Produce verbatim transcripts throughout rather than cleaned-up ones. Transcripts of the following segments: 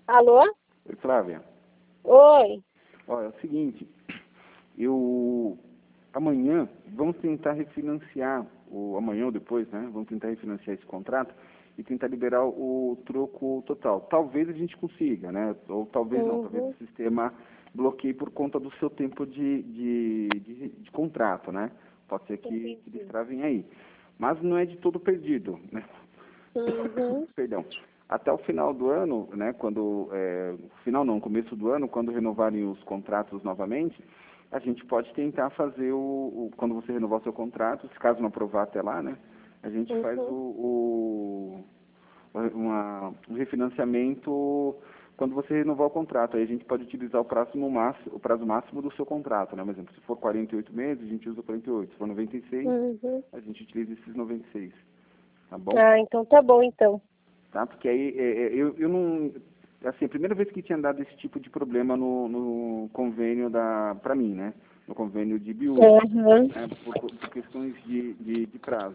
Alô? Oi, Flávia. Oi. Olha, é o seguinte, eu amanhã vamos tentar refinanciar, ou amanhã ou depois, né? Vamos tentar refinanciar esse contrato e tentar liberar o troco total. Talvez a gente consiga, né? Ou talvez não, talvez Uhum. o sistema bloqueie por conta do seu tempo de, de, de, de contrato, né? Pode ser que, que eles travem aí. Mas não é de todo perdido, né? Uhum. Perdão. Até o final do ano, né, quando, é, final não, começo do ano, quando renovarem os contratos novamente, a gente pode tentar fazer o, o quando você renovar o seu contrato, se caso não aprovar até lá, né, a gente faz o, o uma, um refinanciamento quando você renovar o contrato. Aí a gente pode utilizar o prazo, no máximo, o prazo máximo do seu contrato, né, por exemplo, se for quarenta e oito meses, a gente usa quarenta e oito, se for noventa e seis, Uhum. a gente utiliza esses noventa e seis, tá bom? Ah, então tá bom, então. Tá? Porque aí é, é, eu, eu não. Assim, a primeira vez que tinha dado esse tipo de problema no, no convênio da. Para mim, né? No convênio de biúna, Uhum. né? Por, por questões de, de, de prazo.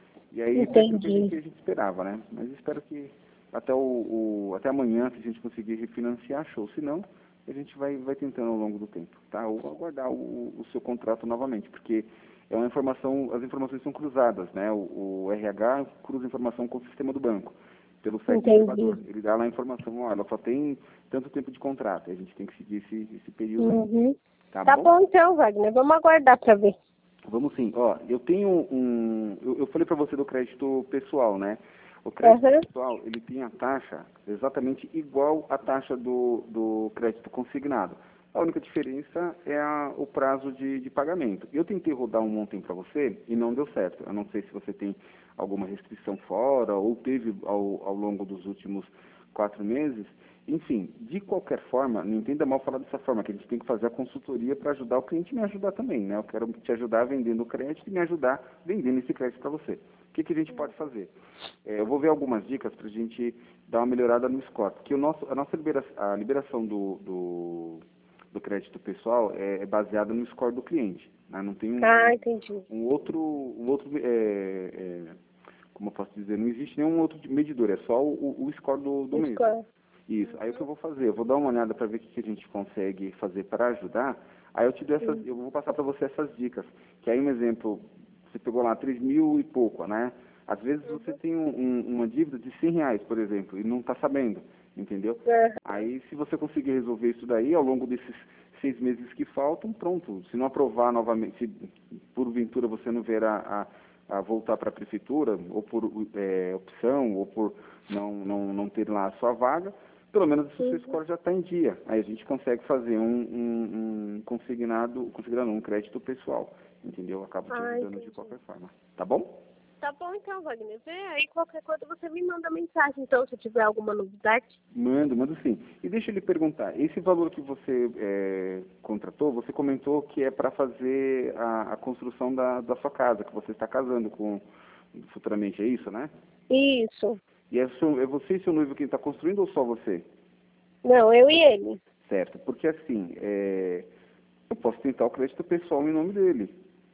E aí foi aquilo que a gente, Entendi. a gente esperava, né? Mas espero que até, o, o, até amanhã, se a gente conseguir refinanciar, show. Se não, a gente vai, vai tentando ao longo do tempo, tá? Ou aguardar o, o seu contrato novamente, porque é uma informação, as informações são cruzadas, né? O, o R H cruza informação com o sistema do banco, pelo site do Entendi. elevador. Ele dá lá a informação, olha, só tem tanto tempo de contrato, a gente tem que seguir esse, esse período aí, Uhum. tá Tá bom? bom, então, Wagner. Vamos aguardar pra ver. Vamos sim. Ó, eu tenho um. Eu, eu falei para você do crédito pessoal, né? O crédito Uhum. pessoal, ele tem a taxa exatamente igual à taxa do, do crédito consignado. A única diferença é a, o prazo de, de pagamento. Eu tentei rodar um ontem para você e não deu certo. Eu não sei se você tem alguma restrição fora ou teve ao, ao longo dos últimos quatro meses. Enfim, de qualquer forma, não entenda mal falar dessa forma, que a gente tem que fazer a consultoria para ajudar o cliente e me ajudar também, né? Eu quero te ajudar vendendo o crédito e me ajudar vendendo esse crédito para você. O que, que a gente pode fazer? É, eu vou ver algumas dicas para a gente dar uma melhorada no score, porque o nosso, a nossa libera, a liberação do, do, do crédito pessoal é, é baseada no score do cliente, né? Não tem um, Ah, entendi. um outro, um outro é, é, como eu posso dizer, não existe nenhum outro medidor, é só o, o score do, do mês. Escola. Isso. Aí o que eu vou fazer? Eu vou dar uma olhada para ver o que, que a gente consegue fazer para ajudar. Aí eu te dou essas, eu vou passar para você essas dicas. Que aí um exemplo, você pegou lá três mil e pouco, né? Às vezes você tem um, um, uma dívida de cem reais, por exemplo, e não está sabendo, entendeu? Uhum. Aí se você conseguir resolver isso daí ao longo desses seis meses que faltam, pronto. Se não aprovar novamente, se porventura você não ver a, a, a voltar para a prefeitura, ou por é, opção, ou por não, não, não ter lá a sua vaga, pelo menos o seu score já está em dia. Aí a gente consegue fazer um, um, um consignado, consignado um crédito pessoal, entendeu? Acaba te Ah, ajudando de entendi. qualquer forma. Tá bom? Tá bom, então, Wagner. Vê aí qualquer coisa você me manda mensagem, então, se tiver alguma novidade. Mando, mando sim. E deixa eu lhe perguntar, esse valor que você é, contratou, você comentou que é para fazer a, a construção da, da sua casa, que você está casando com futuramente, é isso, né? Isso. E é, seu, é você e seu noivo quem está construindo ou só você? Não, eu e ele. Certo, porque assim, é, eu posso tentar o crédito pessoal em nome dele.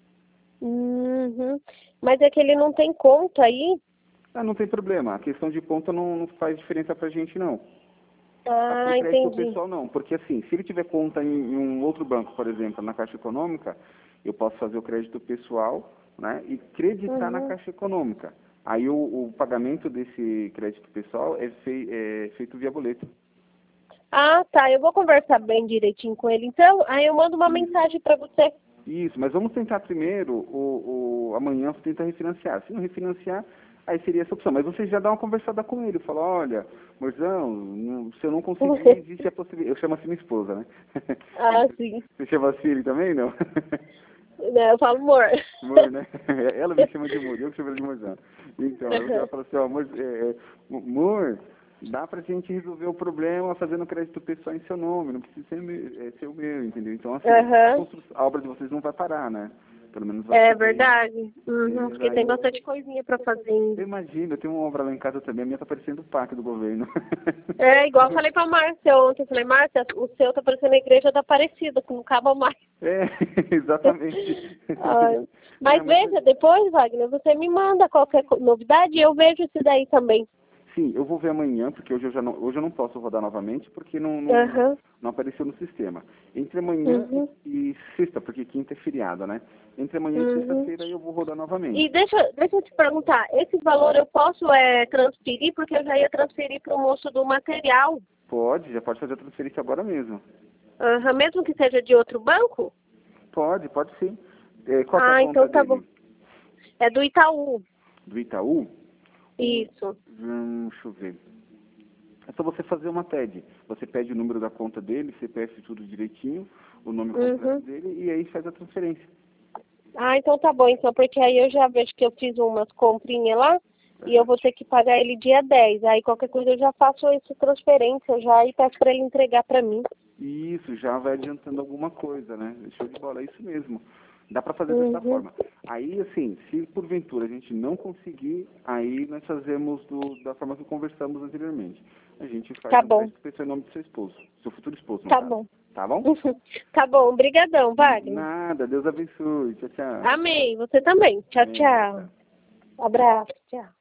Uhum. Mas é que ele não tem conta aí. Ah, não tem problema, a questão de conta não, não faz diferença pra gente, não. Ah, Ah, pro crédito entendi. pessoal, não, porque assim, se ele tiver conta em, em um outro banco, por exemplo, na Caixa Econômica, eu posso fazer o crédito pessoal, né, e creditar na Uhum. Caixa Econômica. Aí o, o pagamento desse crédito pessoal é, fei, é feito via boleto. Ah, tá. Eu vou conversar bem direitinho com ele. Então, aí eu mando uma mensagem para você. Isso, mas vamos tentar primeiro, o, o, amanhã você tenta refinanciar. Se não refinanciar, aí seria essa opção. Mas você já dá uma conversada com ele, fala, olha, morzão, não- se eu não conseguir, existe a possibilidade. Eu chamo assim minha esposa, né? Ah, sim. Você chama assim ele também, não? Não, eu falo amor. Amor, né? Ela me chama de amor, eu que chamo ela de morzão. Então, eu já falo assim, ó, amor, é, é, amor, dá pra gente resolver o problema fazendo crédito pessoal em seu nome, não precisa ser, meu, é, ser o meu, entendeu? Então, assim, a, Aham. construção- a obra de vocês não vai parar, né? Pelo menos vai É ser bem. verdade. Uhum, porque É, tem aí, bastante coisinha para fazer eu ainda. imagino, eu tenho uma obra lá em casa também, a minha tá parecendo o parque do governo. É, igual eu falei pra Márcia ontem. Eu falei, Márcia, o seu tá parecendo a igreja da Aparecida, que não acaba mais. É, exatamente. Ai, mas Não, mas veja, depois, Wagner, você me manda qualquer co- novidade e eu vejo isso daí também. Sim, eu vou ver amanhã, porque hoje eu, já não, hoje eu não posso rodar novamente, porque não, não, Aham. não apareceu no sistema. Entre amanhã Uhum. e, e sexta, porque quinta é feriado, né? Entre amanhã e Uhum. sexta-feira eu vou rodar novamente. E deixa, deixa eu te perguntar, esse valor eu posso é, transferir, porque eu já ia transferir para o moço do material, Pode, já pode fazer a transferência agora mesmo. Aham, mesmo que seja de outro banco? Pode, pode sim. É, qual que é a Ah, conta então tá bom. dele? É do Itaú. Do Itaú? Isso. Hum, deixa eu ver. É só você fazer uma T E D. Você pede o número da conta dele, C P F tudo direitinho, o nome completo Uhum. dele e aí faz a transferência. Ah, então tá bom, então, porque aí eu já vejo que eu fiz umas comprinhas lá e eu vou ter que pagar ele dia dez. Aí qualquer coisa eu já faço essa transferência já e peço para ele entregar para mim. Isso, já vai adiantando alguma coisa, né? Show de bola, é isso mesmo. Dá para fazer dessa Uhum. forma. Aí, assim, se porventura a gente não conseguir, aí nós fazemos do, da forma que conversamos anteriormente. A gente faz Tá um bom, crédito em nome do seu esposo, seu futuro esposo, no tá caso. bom. Tá bom? Tá bom, brigadão, Wagner. Nada, Deus abençoe. Tchau, tchau. Amém, você também. Tchau, Amém, tchau. tchau. Abraço, tchau.